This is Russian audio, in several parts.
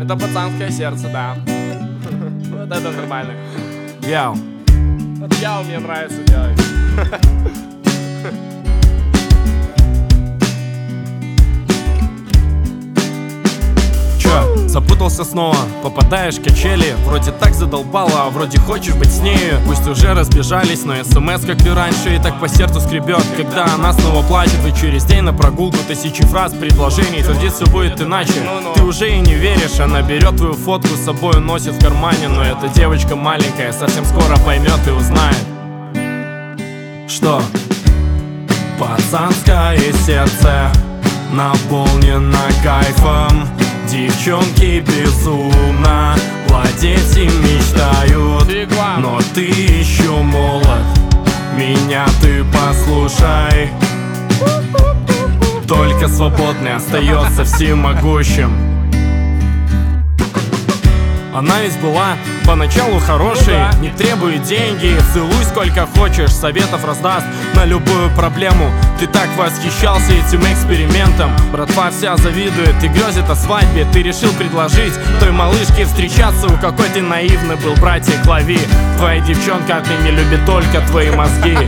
Это пацанское сердце, да. Вот это нормально. Яу. Вот яу мне нравится делать. Запутался снова, попадаешь в качели. Вроде так задолбало, а вроде хочешь быть с нею. Пусть уже разбежались, но смс, как и раньше, и так по сердцу скребет. Когда она снова плачет, и через день на прогулку тысячи фраз, предложений. Твердит, все будет иначе. Ты уже и не веришь, она берет твою фотку с собой, носит в кармане. Но эта девочка маленькая совсем скоро поймет и узнает, что пацанское сердце наполнено кайфом. Девчонки безумно владеть им мечтают. Но ты еще молод, меня ты послушай. Только свободный остается всемогущим. Она ведь была поначалу хорошей, не требует деньги, целуй сколько хочешь, советов раздаст на любую проблему. Ты так восхищался этим экспериментом, братва вся завидует и грезит о свадьбе. Ты решил предложить той малышке встречаться, у какой ты наивный был, братик, лови. Твоя девчонка отныне любит только твои мозги.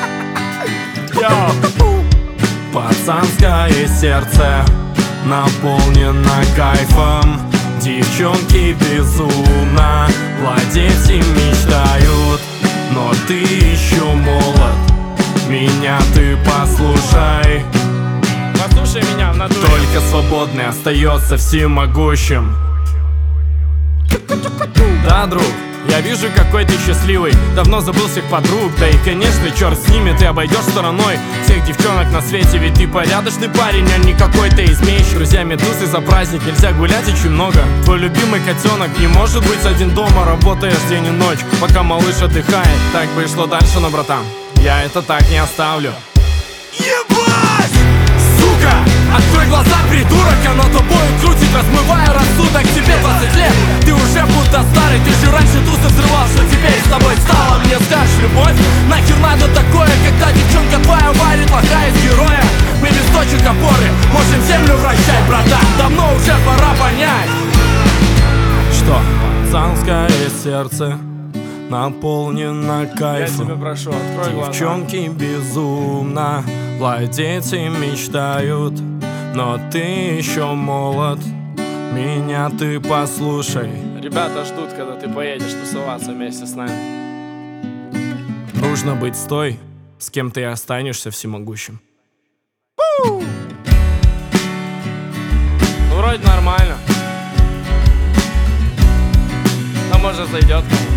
Пацанское сердце наполнено кайфом. Девчонки безумно владеть им мечтают. Но ты еще молод, меня ты послушай. Послушай меня в натуре. Только свободный остается всемогущим. Да, друг, я вижу, какой ты счастливый. Давно забыл всех подруг, да и, конечно, черт с ними, ты обойдешь стороной всех девчонок на свете. Ведь ты порядочный парень, а не какой-то изменщик. Друзья медузы за праздник, нельзя гулять очень много. Твой любимый котенок не может быть один дома. Работаешь день и ночь, пока малыш отдыхает. Так бы и шло дальше, но, братан, я это так не оставлю. Ебать! Сука! Открой глаза, придурок, оно тобой крутит, размывая рассудок. Тебе 20 лет, ты уже будто старый. Ты же раньше тусы взрывал, что теперь с тобой стало? Мне скажешь, любовь? Нахер надо такое, когда девчонка твоя варит лоха из героя? Мы без точек опоры можем землю вращать, братан. Давно уже пора понять, что пацанское сердце наполнено кайфом. Я тебя прошу, открой глаза. Девчонки безумно владеть им мечтают. Но ты еще молод, меня ты послушай. Ребята ждут, когда ты поедешь тусоваться вместе с нами. Нужно быть с той, с кем ты останешься всемогущим. Ну, вроде нормально. А может, зайдет кому.